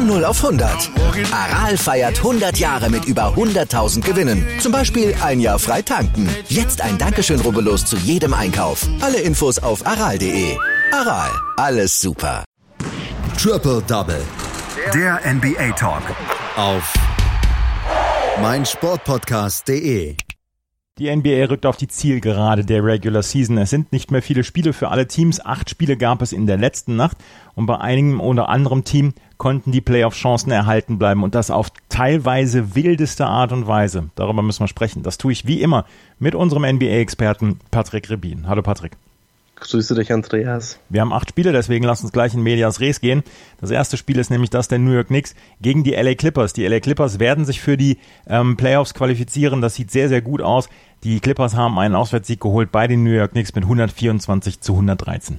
Von 0 auf 100. Aral feiert 100 Jahre mit über 100.000 Gewinnen. Zum Beispiel ein Jahr frei tanken. Jetzt ein Dankeschön, rubbellos zu jedem Einkauf. Alle Infos auf aral.de. Aral, alles super. Triple Double. Der NBA Talk. Auf meinsportpodcast.de. Die NBA rückt auf die Zielgerade der Regular Season. Es sind nicht mehr viele Spiele für alle Teams. 8 Spiele gab es in der letzten Nacht. Und bei einigem oder anderem Team konnten die Playoff-Chancen erhalten bleiben. Und das auf teilweise wildeste Art und Weise. Darüber müssen wir sprechen. Das tue ich wie immer mit unserem NBA-Experten Patrick Rebin. Hallo Patrick. Grüße dich, Andreas. Wir haben 8 Spiele, deswegen lasst uns gleich in Medias Res gehen. Das erste Spiel ist nämlich das der New York Knicks gegen die LA Clippers. Die LA Clippers werden sich für die Playoffs qualifizieren. Das sieht sehr, sehr gut aus. Die Clippers haben einen Auswärtssieg geholt bei den New York Knicks mit 124-113.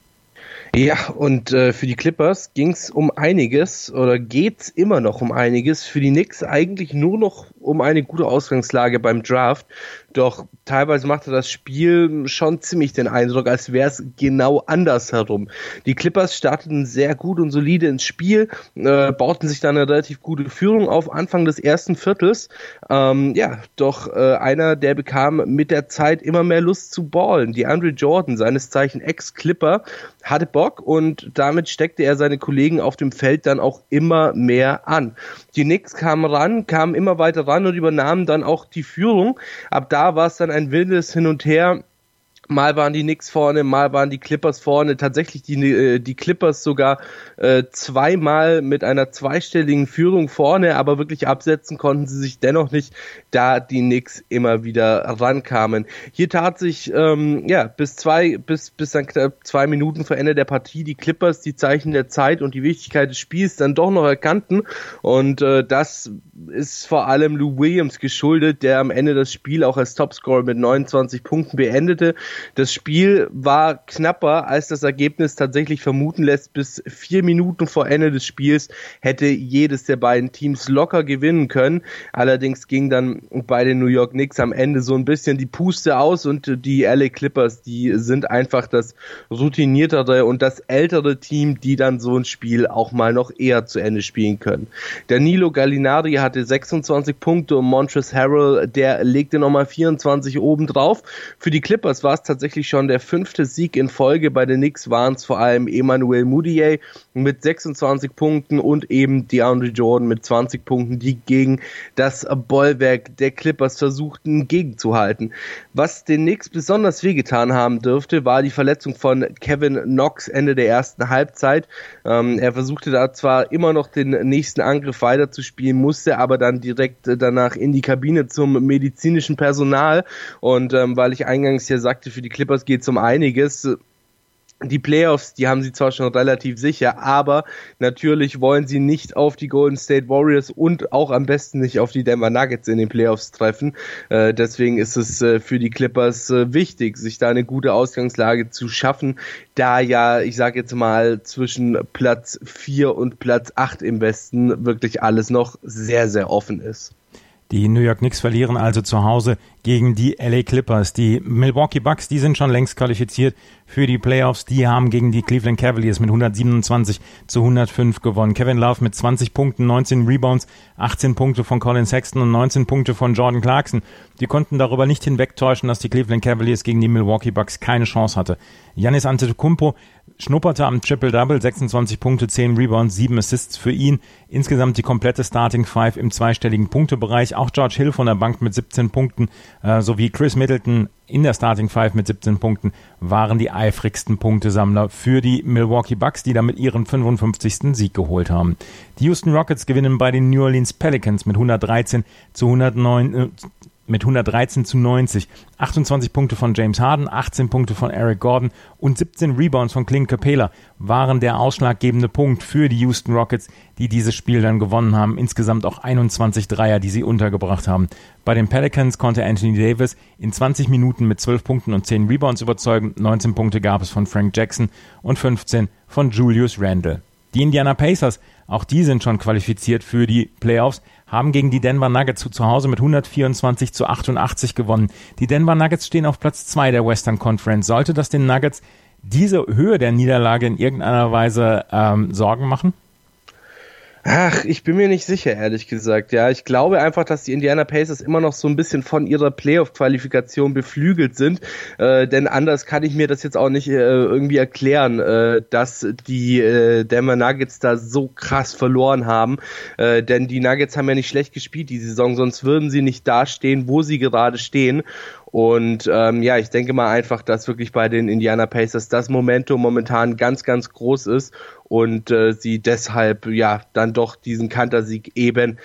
Ja, und für die Clippers ging's um einiges oder geht's immer noch um einiges. Für die Knicks eigentlich nur noch um eine gute Ausgangslage beim Draft. Doch teilweise machte das Spiel schon ziemlich den Eindruck, als wäre es genau andersherum. Die Clippers starteten sehr gut und solide ins Spiel, bauten sich dann eine relativ gute Führung auf Anfang des ersten Viertels. Doch einer, der bekam mit der Zeit immer mehr Lust zu ballen. DeAndre Jordan, seines Zeichen Ex-Clipper, hatte Bock und damit steckte er seine Kollegen auf dem Feld dann auch immer mehr an. Die Knicks kamen immer weiter ran und übernahmen dann auch die Führung. Ab da war es dann ein wildes Hin und Her. Mal waren die Knicks vorne, mal waren die Clippers vorne. Tatsächlich die Clippers sogar zweimal mit einer zweistelligen Führung vorne, aber wirklich absetzen konnten sie sich dennoch nicht, da die Knicks immer wieder rankamen. Hier tat sich bis dann knapp 2 Minuten vor Ende der Partie die Clippers die Zeichen der Zeit und die Wichtigkeit des Spiels dann doch noch erkannten. Und das ist vor allem Lou Williams geschuldet, der am Ende das Spiel auch als Topscorer mit 29 Punkten beendete. Das Spiel war knapper, als das Ergebnis tatsächlich vermuten lässt. Bis 4 Minuten vor Ende des Spiels hätte jedes der beiden Teams locker gewinnen können. Allerdings ging dann bei den New York Knicks am Ende so ein bisschen die Puste aus und die LA Clippers, die sind einfach das routiniertere und das ältere Team, die dann so ein Spiel auch mal noch eher zu Ende spielen können. Danilo Gallinari hatte 26 Punkte und Montrezl Harrell, der legte nochmal 24 oben drauf. Für die Clippers war es tatsächlich schon der 5. Sieg in Folge. Bei den Knicks waren es vor allem Emmanuel Mudiay mit 26 Punkten und eben DeAndre Jordan mit 20 Punkten, die gegen das Bollwerk der Clippers versuchten gegenzuhalten. Was den Knicks besonders wehgetan haben dürfte, war die Verletzung von Kevin Knox Ende der ersten Halbzeit. Er versuchte da zwar immer noch den nächsten Angriff weiterzuspielen, musste aber dann direkt danach in die Kabine zum medizinischen Personal und weil ich eingangs ja sagte, für die Clippers geht es um einiges. Die Playoffs, die haben sie zwar schon relativ sicher, aber natürlich wollen sie nicht auf die Golden State Warriors und auch am besten nicht auf die Denver Nuggets in den Playoffs treffen. Deswegen ist es für die Clippers wichtig, sich da eine gute Ausgangslage zu schaffen, da ja, ich sage jetzt mal, zwischen Platz 4 und Platz 8 im Westen wirklich alles noch sehr, sehr offen ist. Die New York Knicks verlieren also zu Hause gegen die LA Clippers. Die Milwaukee Bucks, die sind schon längst qualifiziert für die Playoffs. Die haben gegen die Cleveland Cavaliers mit 127-105 gewonnen. Kevin Love mit 20 Punkten, 19 Rebounds, 18 Punkte von Colin Sexton und 19 Punkte von Jordan Clarkson. Die konnten darüber nicht hinwegtäuschen, dass die Cleveland Cavaliers gegen die Milwaukee Bucks keine Chance hatte. Giannis Antetokounmpo schnupperte am Triple-Double, 26 Punkte, 10 Rebounds, 7 Assists für ihn. Insgesamt die komplette Starting Five im zweistelligen Punktebereich. Auch George Hill von der Bank mit 17 Punkten sowie Chris Middleton in der Starting Five mit 17 Punkten waren die eifrigsten Punktesammler für die Milwaukee Bucks, die damit ihren 55. Sieg geholt haben. Die Houston Rockets gewinnen bei den New Orleans Pelicans mit 113-90. 28 Punkte von James Harden, 18 Punkte von Eric Gordon und 17 Rebounds von Clint Capela waren der ausschlaggebende Punkt für die Houston Rockets, die dieses Spiel dann gewonnen haben. Insgesamt auch 21 Dreier, die sie untergebracht haben. Bei den Pelicans konnte Anthony Davis in 20 Minuten mit 12 Punkten und 10 Rebounds überzeugen. 19 Punkte gab es von Frank Jackson und 15 von Julius Randle. Die Indiana Pacers, auch die sind schon qualifiziert für die Playoffs, haben gegen die Denver Nuggets zu Hause mit 124-88 gewonnen. Die Denver Nuggets stehen auf Platz 2 der Western Conference. Sollte das den Nuggets diese Höhe der Niederlage in irgendeiner Weise Sorgen machen? Ach, ich bin mir nicht sicher, ehrlich gesagt. Ja, ich glaube einfach, dass die Indiana Pacers immer noch so ein bisschen von ihrer Playoff-Qualifikation beflügelt sind, denn anders kann ich mir das jetzt auch nicht irgendwie erklären, dass die Denver Nuggets da so krass verloren haben, denn die Nuggets haben ja nicht schlecht gespielt die Saison, sonst würden sie nicht da stehen, wo sie gerade stehen. Und ich denke mal einfach, dass wirklich bei den Indiana Pacers das Momentum momentan ganz, ganz groß ist und sie deshalb dann doch diesen Kantersieg eben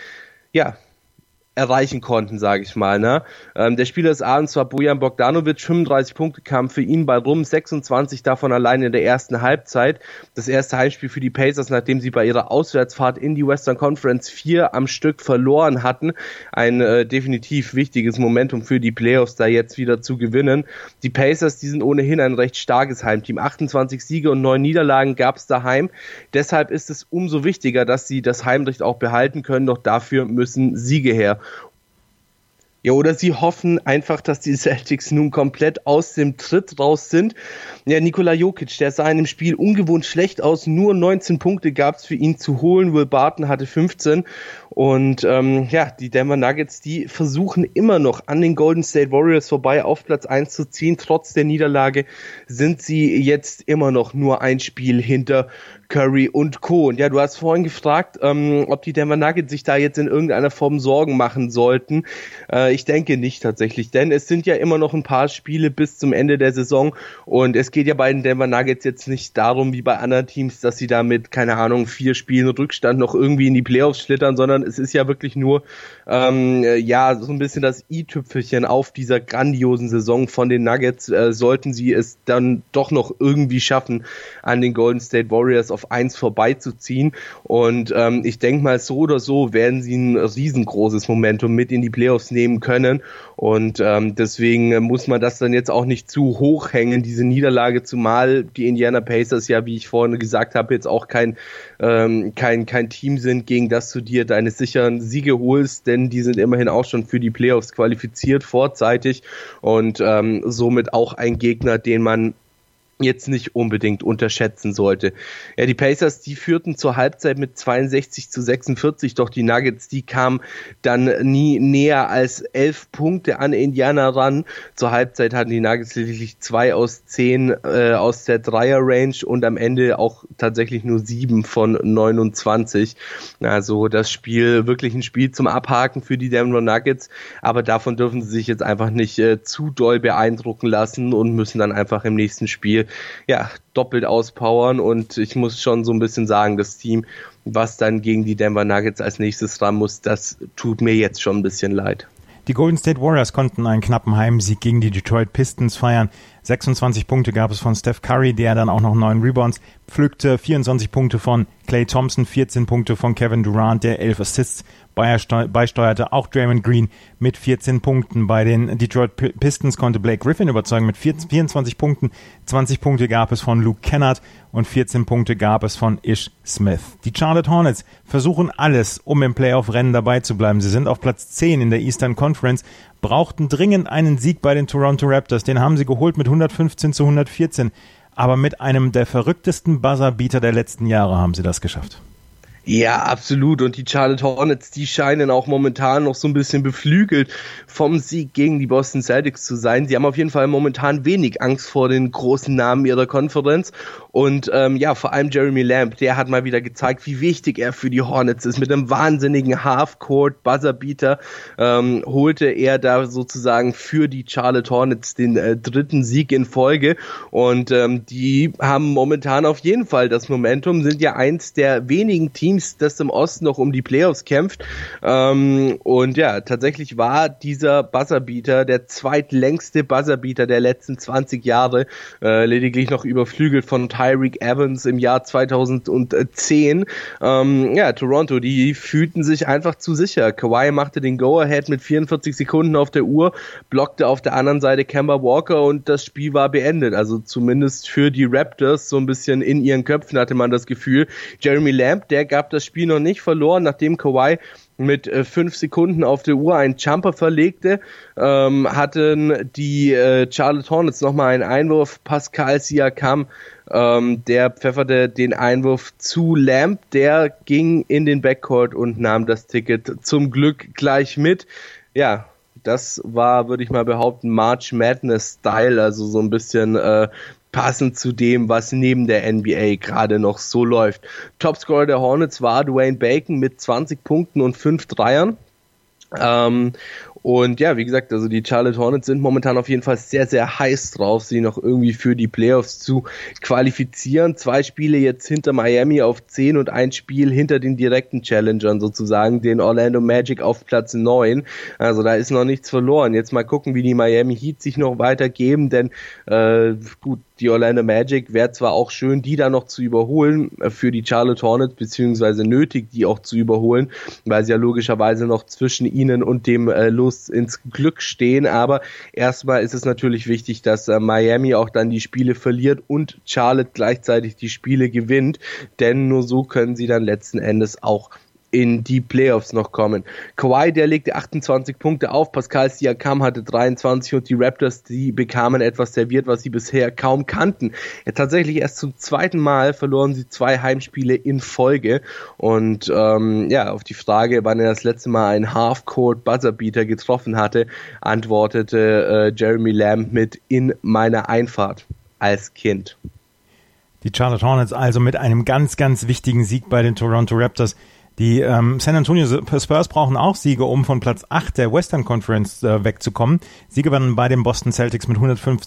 erreichen konnten, sage ich mal. Ne? Der Spieler des Abends war Bojan Bogdanovic, 35 Punkte kamen für ihn bei rum, 26 davon allein in der ersten Halbzeit. Das erste Heimspiel für die Pacers, nachdem sie bei ihrer Auswärtsfahrt in die Western Conference 4 am Stück verloren hatten. Ein definitiv wichtiges Momentum für die Playoffs, da jetzt wieder zu gewinnen. Die Pacers, die sind ohnehin ein recht starkes Heimteam. 28 Siege und 9 Niederlagen gab es daheim. Deshalb ist es umso wichtiger, dass sie das Heimrecht auch behalten können, doch dafür müssen Siege her. Ja, oder sie hoffen einfach, dass die Celtics nun komplett aus dem Tritt raus sind. Ja, Nikola Jokic, der sah in dem Spiel ungewohnt schlecht aus. Nur 19 Punkte gab es für ihn zu holen. Will Barton hatte 15. Und die Denver Nuggets, die versuchen immer noch an den Golden State Warriors vorbei auf Platz 1 zu ziehen. Trotz der Niederlage sind sie jetzt immer noch nur ein Spiel hinter Curry und Co. Und ja, du hast vorhin gefragt, ob die Denver Nuggets sich da jetzt in irgendeiner Form Sorgen machen sollten. Ich denke nicht tatsächlich, denn es sind ja immer noch ein paar Spiele bis zum Ende der Saison und es geht ja bei den Denver Nuggets jetzt nicht darum, wie bei anderen Teams, dass sie da mit, 4 Spielen Rückstand noch irgendwie in die Playoffs schlittern, sondern es ist ja wirklich nur so ein bisschen das i-Tüpfelchen auf dieser grandiosen Saison von den Nuggets. Sollten sie es dann doch noch irgendwie schaffen, an den Golden State Warriors auf 1 vorbeizuziehen. Und ich denke mal, so oder so werden sie ein riesengroßes Momentum mit in die Playoffs nehmen können. Und deswegen muss man das dann jetzt auch nicht zu hoch hängen, diese Niederlage, zumal die Indiana Pacers ja, wie ich vorhin gesagt habe, jetzt auch kein Team sind, gegen das du dir deine sicheren Siege holst, denn die sind immerhin auch schon für die Playoffs qualifiziert vorzeitig und somit auch ein Gegner, den man jetzt nicht unbedingt unterschätzen sollte. Ja, die Pacers, die führten zur Halbzeit mit 62-46, doch die Nuggets, die kamen dann nie näher als 11 Punkte an Indiana ran. Zur Halbzeit hatten die Nuggets lediglich 2 aus 10 aus der Dreier-Range und am Ende auch tatsächlich nur 7 von 29. Also das Spiel, wirklich ein Spiel zum Abhaken für die Denver Nuggets, aber davon dürfen sie sich jetzt einfach nicht zu doll beeindrucken lassen und müssen dann einfach im nächsten Spiel doppelt auspowern und ich muss schon so ein bisschen sagen, das Team, was dann gegen die Denver Nuggets als nächstes ran muss, das tut mir jetzt schon ein bisschen leid. Die Golden State Warriors konnten einen knappen Heimsieg gegen die Detroit Pistons feiern. 26 Punkte gab es von Steph Curry, der dann auch noch 9 Rebounds pflückte, 24 Punkte von Klay Thompson, 14 Punkte von Kevin Durant, der 11 Assists beisteuerte. Auch Draymond Green mit 14 Punkten. Bei den Detroit Pistons konnte Blake Griffin überzeugen mit 24 Punkten. 20 Punkte gab es von Luke Kennard und 14 Punkte gab es von Ish Smith. Die Charlotte Hornets versuchen alles, um im Playoff-Rennen dabei zu bleiben. Sie sind auf Platz 10 in der Eastern Conference, brauchten dringend einen Sieg bei den Toronto Raptors. Den haben sie geholt mit 115-114. Aber mit einem der verrücktesten Buzzerbeater der letzten Jahre haben sie das geschafft. Ja, absolut. Und die Charlotte Hornets, die scheinen auch momentan noch so ein bisschen beflügelt vom Sieg gegen die Boston Celtics zu sein. Sie haben auf jeden Fall momentan wenig Angst vor den großen Namen ihrer Konferenz. Und vor allem Jeremy Lamb, der hat mal wieder gezeigt, wie wichtig er für die Hornets ist. Mit einem wahnsinnigen Half-Court-Buzzerbeater holte er da sozusagen für die Charlotte Hornets den dritten Sieg in Folge. Und die haben momentan auf jeden Fall das Momentum, sind ja eins der wenigen Teams, das im Osten noch um die Playoffs kämpft. Tatsächlich war dieser Buzzerbeater der zweitlängste Buzzerbeater der letzten 20 Jahre, lediglich noch überflügelt von Tyreke Evans im Jahr 2010. Toronto, die fühlten sich einfach zu sicher. Kawhi machte den Go-Ahead mit 44 Sekunden auf der Uhr, blockte auf der anderen Seite Kemba Walker und das Spiel war beendet. Also zumindest für die Raptors so ein bisschen in ihren Köpfen hatte man das Gefühl. Jeremy Lamb, der gab gab das Spiel noch nicht verloren, nachdem Kawhi mit 5 Sekunden auf der Uhr einen Jumper verlegte, hatten die Charlotte Hornets nochmal einen Einwurf. Pascal Siakam, der pfefferte den Einwurf zu Lamb, der ging in den Backcourt und nahm das Ticket zum Glück gleich mit. Ja, das war, würde ich mal behaupten, March Madness-Style, also so ein bisschen passend zu dem, was neben der NBA gerade noch so läuft. Topscorer der Hornets war Dwayne Bacon mit 20 Punkten und 5 Dreiern. Und ja, wie gesagt, also die Charlotte Hornets sind momentan auf jeden Fall sehr, sehr heiß drauf, sie noch irgendwie für die Playoffs zu qualifizieren. 2 Spiele jetzt hinter Miami auf 10 und ein Spiel hinter den direkten Challengern sozusagen, den Orlando Magic auf Platz 9. Also da ist noch nichts verloren. Jetzt mal gucken, wie die Miami Heat sich noch weitergeben, denn gut, die Orlando Magic wäre zwar auch schön, die da noch zu überholen für die Charlotte Hornets, beziehungsweise nötig, die auch zu überholen, weil sie ja logischerweise noch zwischen ihnen und dem Los ins Glück stehen, aber erstmal ist es natürlich wichtig, dass Miami auch dann die Spiele verliert und Charlotte gleichzeitig die Spiele gewinnt, denn nur so können sie dann letzten Endes auch in die Playoffs noch kommen. Kawhi, der legte 28 Punkte auf, Pascal Siakam hatte 23 und die Raptors, die bekamen etwas serviert, was sie bisher kaum kannten. Ja, tatsächlich erst zum zweiten Mal verloren sie 2 Heimspiele in Folge und auf die Frage, wann er das letzte Mal einen Half-Court-Buzzerbeater getroffen hatte, antwortete Jeremy Lamb mit "in meiner Einfahrt" als Kind. Die Charlotte Hornets also mit einem ganz, ganz wichtigen Sieg bei den Toronto Raptors. Die San Antonio Spurs brauchen auch Siege, um von Platz 8 der Western Conference wegzukommen. Sie gewannen bei den Boston Celtics mit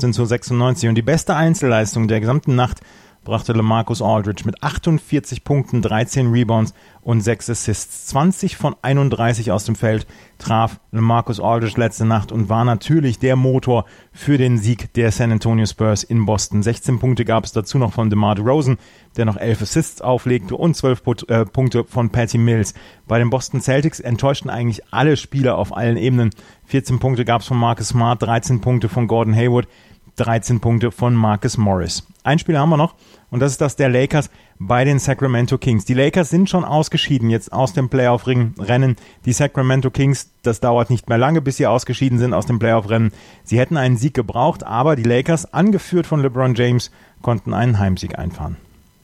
115-96 und die beste Einzelleistung der gesamten Nacht brachte LaMarcus Aldridge mit 48 Punkten, 13 Rebounds und 6 Assists. 20 von 31 aus dem Feld traf LaMarcus Aldridge letzte Nacht und war natürlich der Motor für den Sieg der San Antonio Spurs in Boston. 16 Punkte gab es dazu noch von DeMar DeRozan, der noch 11 Assists auflegte, und 12 Punkte von Patty Mills. Bei den Boston Celtics enttäuschten eigentlich alle Spieler auf allen Ebenen. 14 Punkte gab es von Marcus Smart, 13 Punkte von Gordon Hayward, 13 Punkte von Marcus Morris. Ein Spiel haben wir noch und das ist das der Lakers bei den Sacramento Kings. Die Lakers sind schon ausgeschieden jetzt aus dem Playoff-Rennen. Die Sacramento Kings, das dauert nicht mehr lange, bis sie ausgeschieden sind aus dem Playoff-Rennen. Sie hätten einen Sieg gebraucht, aber die Lakers, angeführt von LeBron James, konnten einen Heimsieg einfahren.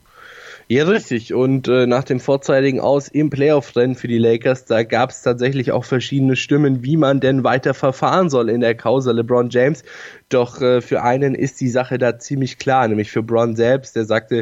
Ja, richtig. Und nach dem vorzeitigen Aus im Playoff-Rennen für die Lakers, da gab es tatsächlich auch verschiedene Stimmen, wie man denn weiter verfahren soll in der Causa LeBron James. Doch für einen ist die Sache da ziemlich klar, nämlich für Bron selbst. Der sagte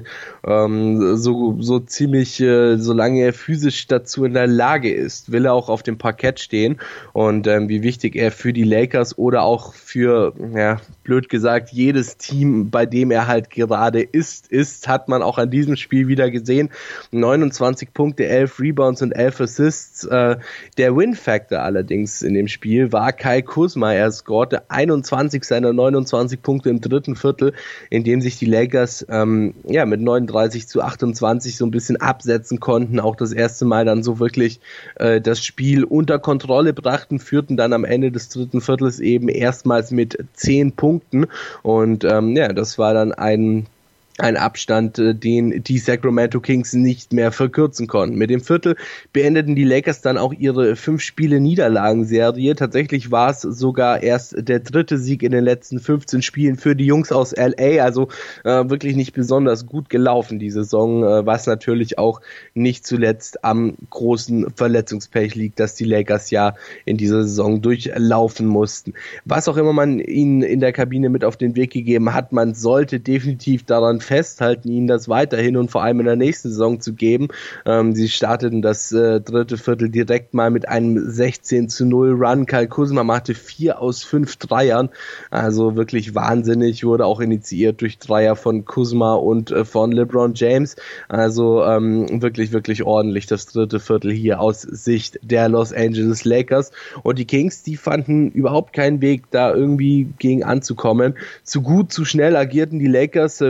so ziemlich, solange er physisch dazu in der Lage ist, will er auch auf dem Parkett stehen. Und wie wichtig er für die Lakers oder auch für, ja, blöd gesagt, jedes Team, bei dem er halt gerade ist, hat man auch an diesem Spiel wieder gesehen. 29 Punkte, 11 Rebounds und 11 Assists. Der Win-Factor allerdings in dem Spiel war Kyle Kuzma. Er scorte 21 seiner 29 Punkte im dritten Viertel, in dem sich die Lakers mit 39-28 so ein bisschen absetzen konnten. Auch das erste Mal dann so wirklich das Spiel unter Kontrolle brachten, führten dann am Ende des dritten Viertels eben erstmals mit 10 Punkten. Und das war dann ein Abstand, den die Sacramento Kings nicht mehr verkürzen konnten. Mit dem Viertel beendeten die Lakers dann auch ihre 5-Spiele-Niederlagenserie. Tatsächlich war es sogar erst der 3. Sieg in den letzten 15 Spielen für die Jungs aus LA, also wirklich nicht besonders gut gelaufen die Saison, was natürlich auch nicht zuletzt am großen Verletzungspech liegt, das die Lakers ja in dieser Saison durchlaufen mussten. Was auch immer man ihnen in der Kabine mit auf den Weg gegeben hat, man sollte definitiv daran festhalten, ihnen das weiterhin und vor allem in der nächsten Saison zu geben. Sie starteten das dritte Viertel direkt mal mit einem 16-0 Run. Kyle Kuzma machte 4 aus 5 Dreiern, also wirklich wahnsinnig, wurde auch initiiert durch Dreier von Kuzma und von LeBron James, also wirklich, wirklich ordentlich das dritte Viertel hier aus Sicht der Los Angeles Lakers. Und die Kings, die fanden überhaupt keinen Weg, da irgendwie gegen anzukommen. Zu gut, zu schnell agierten die Lakers für die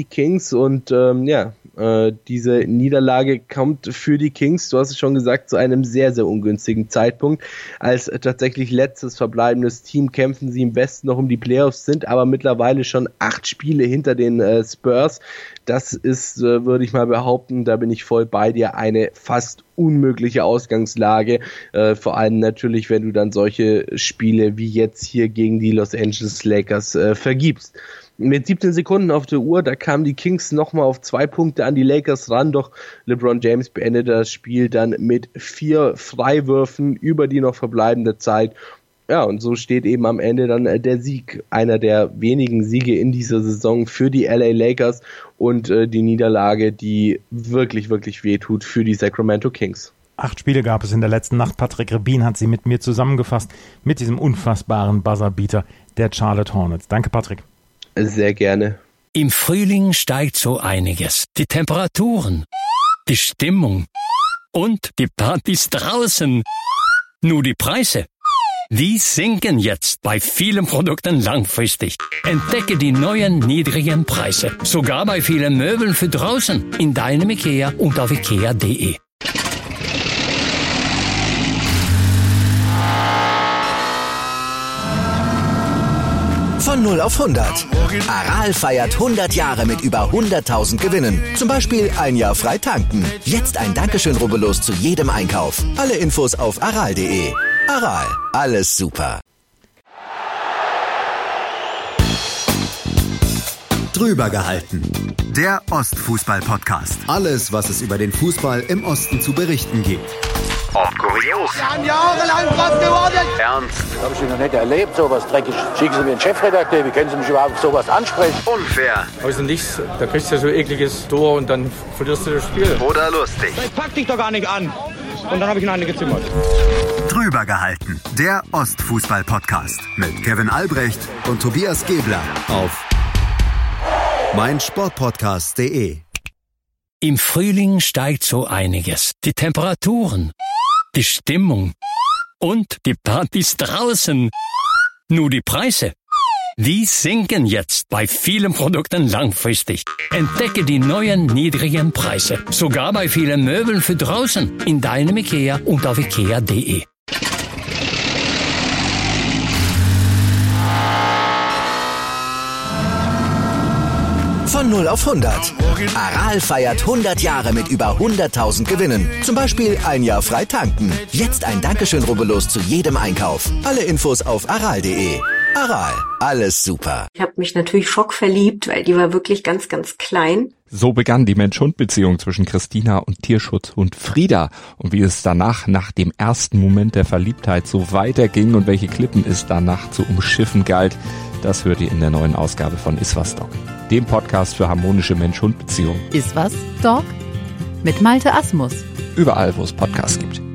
Kings und diese Niederlage kommt für die Kings, du hast es schon gesagt, zu einem sehr, sehr ungünstigen Zeitpunkt. Als tatsächlich letztes verbleibendes Team kämpfen sie im Westen noch um die Playoffs, sind aber mittlerweile schon 8 Spiele hinter den Spurs. Das ist, würde ich mal behaupten, da bin ich voll bei dir, eine fast unmögliche Ausgangslage. Vor allem natürlich, wenn du dann solche Spiele wie jetzt hier gegen die Los Angeles Lakers vergibst. Mit 17 Sekunden auf der Uhr, da kamen die Kings nochmal auf 2 Punkte an die Lakers ran, doch LeBron James beendete das Spiel dann mit 4 Freiwürfen über die noch verbleibende Zeit. Ja, und so steht eben am Ende dann der Sieg, einer der wenigen Siege in dieser Saison für die LA Lakers und die Niederlage, die wirklich, wirklich wehtut für die Sacramento Kings. 8 Spiele gab es in der letzten Nacht. Patrick Rebin hat sie mit mir zusammengefasst, mit diesem unfassbaren Buzzerbeater der Charlotte Hornets. Danke, Patrick. Sehr gerne. Im Frühling steigt so einiges. Die Temperaturen, die Stimmung und die Partys draußen. Nur die Preise, die sinken jetzt bei vielen Produkten langfristig. Entdecke die neuen niedrigen Preise. Sogar bei vielen Möbeln für draußen. In deinem IKEA und auf IKEA.de. Von 0 auf 100. Aral feiert 100 Jahre mit über 100.000 Gewinnen. Zum Beispiel ein Jahr frei tanken. Jetzt ein Dankeschön, rubbellos zu jedem Einkauf. Alle Infos auf aral.de. Aral, alles super. Drüber gehalten. Der Ostfußball-Podcast. Alles, was es über den Fußball im Osten zu berichten gibt. Ob kurios, Wir haben jahrelang was gewonnen. ernst, Habe ich noch nicht erlebt, sowas dreckig. Schicken Sie mir einen Chefredakteur, wie können Sie mich überhaupt auf sowas ansprechen? unfair Aus dem Nichts, da kriegst du so ein ekliges Tor und dann verlierst du das Spiel. oder lustig. Ich pack dich doch gar nicht an. Und dann habe ich ihn eine gezimmert. Drüber gehalten. Der Ostfußball-Podcast mit Kevin Albrecht und Tobias Gebler auf meinsportpodcast.de. Im Frühling steigt so einiges. Die Temperaturen, die Stimmung und die Partys draußen. Nur die Preise, die sinken jetzt bei vielen Produkten langfristig. Entdecke die neuen niedrigen Preise. Sogar bei vielen Möbeln für draußen. In deinem IKEA und auf IKEA.de. Von 0 auf 100. Aral feiert 100 Jahre mit über 100.000 Gewinnen. Zum Beispiel ein Jahr frei tanken. Jetzt ein Dankeschön, rubbellos zu jedem Einkauf. Alle Infos auf aral.de. Aral, alles super. Ich habe mich natürlich schockverliebt, weil die war wirklich ganz, ganz klein. So begann die Mensch-Hund-Beziehung zwischen Christina und Tierschutzhund Frieda. Und wie es danach, nach dem ersten Moment der Verliebtheit, so weiterging und welche Klippen es danach zu umschiffen galt, das hört ihr in der neuen Ausgabe von Iswas Dog, dem Podcast für harmonische Mensch-Hund-Beziehungen. Iswas Dog mit Malte Asmus. Überall, wo es Podcasts gibt.